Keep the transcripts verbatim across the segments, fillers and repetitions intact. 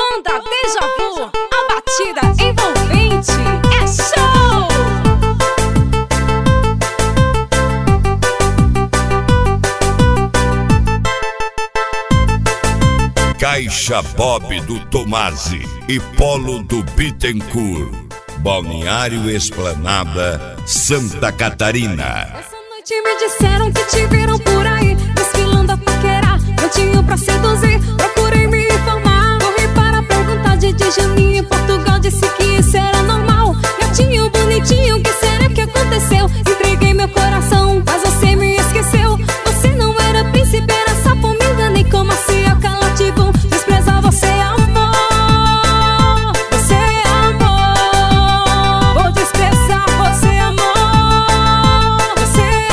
Banda Deja Vu, a batida envolvente é show! Caixa Bob do Tomasi e Polo do Bittencourt, Balneário Esplanada, Santa Catarina. Essa noite me disseram que te viram por aí, desfilando a paquerar, cantinho pra seduzir. Procurei me informar, corri para perguntar de Juninho em Portugal, disse que isso era normal. Gatinho bonitinho, que será que aconteceu? Entreguei meu coração, mas você me esqueceu. Você não era príncipe, era sapo, me enganei com macioca lativo. Desprezar você é amor, você é amor. Vou desprezar você é amor, você é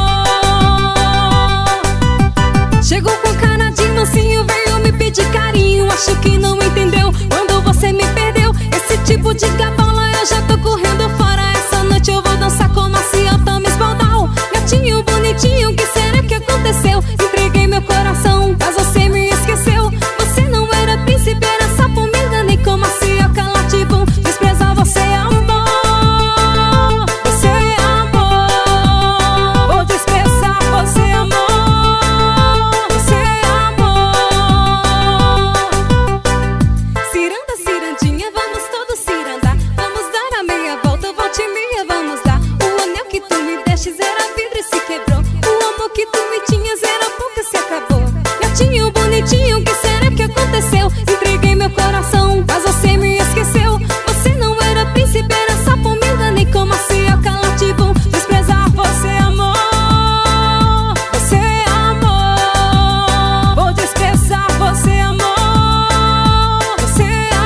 amor. Chegou com cara de mansinho, veio me pedir carinho. Acho que não entendeu quando você me perdeu. Esse tipo de gabola eu já tô correndo fora. Essa noite eu vou dançar com maciota, me espaldar. Gatinho bonitinho, que será que aconteceu? Entreguei meu coração, mas você me esqueceu. Você não era príncipe, era sapo, me enganei com macioca lativo. Desprezar você é amor, você é amor. Vou desprezar você é amor, você é amor. Ciranda, cirandinha, vamos todos cirandar. Vamos dar a meia volta, volte e meia, vamos dar. O anel que tu me destes era vidro e se quebrou. O amor que tu me tinhas era pouco e se acabou. Gatinho bonitinho, que será que aconteceu? Entreguei meu coração, mas você me esqueceu. Você não era príncipe, era sapo, me enganei com macioca lativo. Desprezar você é amor, você é amor. Vou desprezar você é amor, você é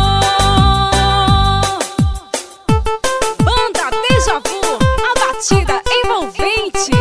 amor. Banda Deja Vu, a batida envolvente.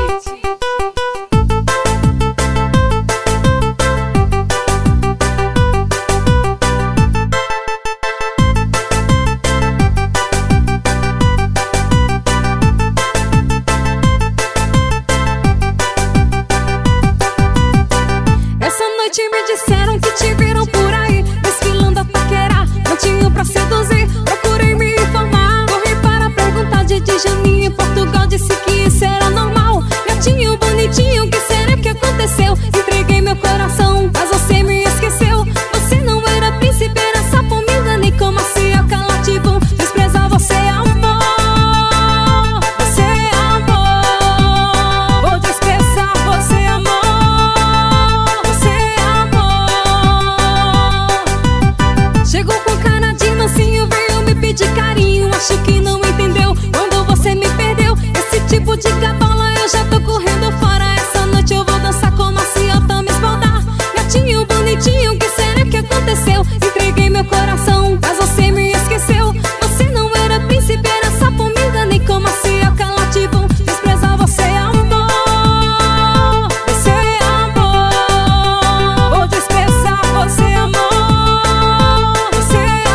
Essa noite me disseram que te viram por aí, desfilando a paquerar, cantinho pra seduzir. Procurei me informar, corri para perguntar de Juninho em Portugal, disse que isso era normal. Gatinho bonitinho, que será que aconteceu? Entreguei meu coração, mas você me esqueceu. Você não era príncipe, era sapo, me enganei com macioca lativo. Desprezar você é amor, você é amor. Vou desprezar você é amor, você é amor. Chegou com cara de mansinho, veio me pedir carinho. Acho que não entendeu quando você me perdeu. Esse tipo de gabola eu já tô correndo fora. Essa noite eu vou dançar com maciota, me espaldar. Gatinho bonitinho, que será que aconteceu? Entreguei meu coração, mas você me esqueceu. Você não era príncipe, era sapo, me enganei com macioca lativo. Desprezar você é amor, você é amor. Vou desprezar você é amor, você é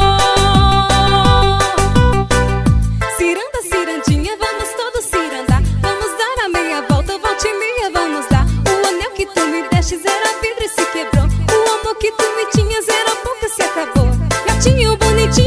amor. Ciranda, cirandinha, vamos todos cirandar. Vamos dar a meia volta, volte e meia, vamos dar. O anel que tu me destes era vidro e se quebrou. O amor que tu me tinhas era pouco e se acabou. Gatinho bonitinho,